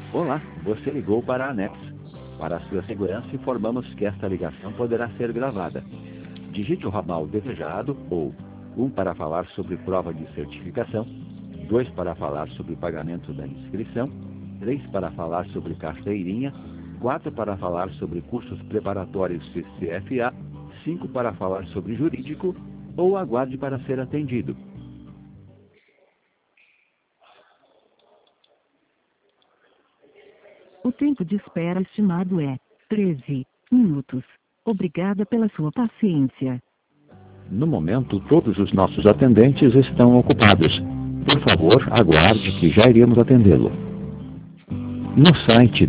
Olá, você ligou para a ANEPS. Para a sua segurança, informamos que esta ligação poderá ser gravada. Digite o ramal desejado ou 1 para falar sobre prova de certificação, 2 para falar sobre pagamento da inscrição, 3 para falar sobre carteirinha, 4 para falar sobre cursos preparatórios CFA, 5 para falar sobre jurídico ou aguarde para ser atendido. O tempo de espera estimado é 13 minutos. Obrigada pela sua paciência. No momento, todos os nossos atendentes estão ocupados. Por favor, aguarde que já iremos atendê-lo. No site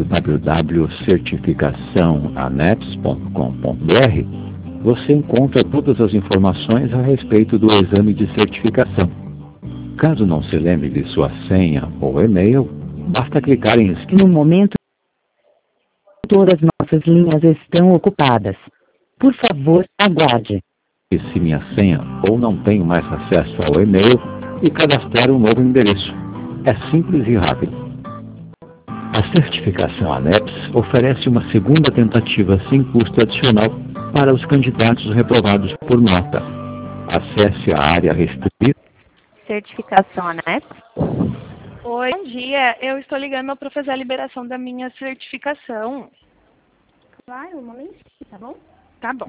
www.certificaçãoaneps.com.br você encontra todas as informações a respeito do exame de certificação. Caso não se lembre de sua senha ou e-mail, basta clicar em No momento, todas nossas linhas estão ocupadas. Por favor, aguarde. Esqueci minha senha ou não tenho mais acesso ao e-mail e cadastrar um novo endereço. É simples e rápido. A certificação ANEPS oferece uma segunda tentativa sem custo adicional para os candidatos reprovados por nota. Acesse a área restrita. Certificação ANEPS? Oi, bom dia. Eu estou ligando para fazer a liberação da minha certificação. Claro, um momentinho, tá bom? Tá bom.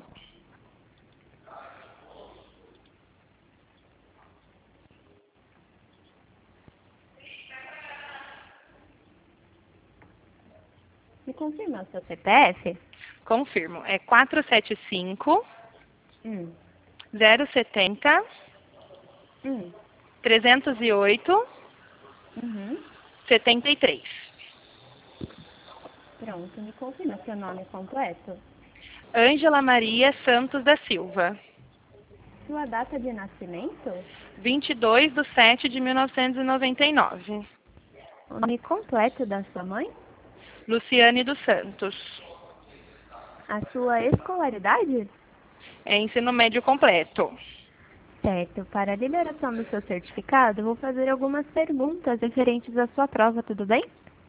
Me confirma o seu CPF? Confirmo. É 475 070 308 73. Pronto, me confirma seu nome completo. Ângela Maria Santos da Silva. Sua data de nascimento? 22/7/1999. O nome completo da sua mãe? Luciane dos Santos. A sua escolaridade? É ensino médio completo. Certo. Para a liberação do seu certificado, vou fazer algumas perguntas referentes à sua prova, tudo bem?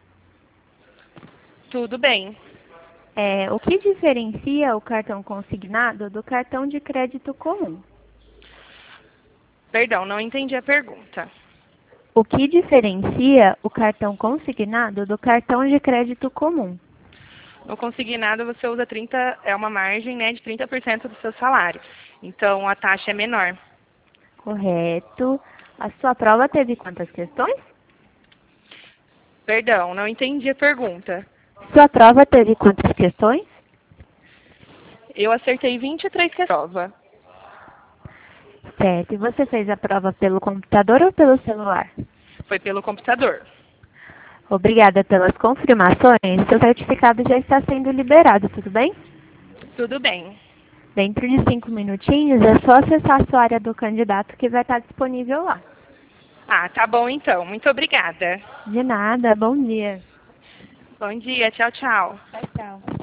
Tudo bem. O que diferencia o cartão consignado do cartão de crédito comum? Perdão, não entendi a pergunta. O que diferencia o cartão consignado do cartão de crédito comum? No consignado você usa uma margem, né, de 30% do seu salário. Então a taxa é menor. Correto. A sua prova teve quantas questões? Perdão, não entendi a pergunta. Sua prova teve quantas questões? Eu acertei 23 questões. Certo. E você fez a prova pelo computador ou pelo celular? Foi pelo computador. Obrigada pelas confirmações. Seu certificado já está sendo liberado, tudo bem? Tudo bem. Dentro de 5 minutinhos é só acessar a sua área do candidato que vai estar disponível lá. Ah, tá bom então. Muito obrigada. De nada. Bom dia. Bom dia. Tchau, tchau. Tchau, tchau.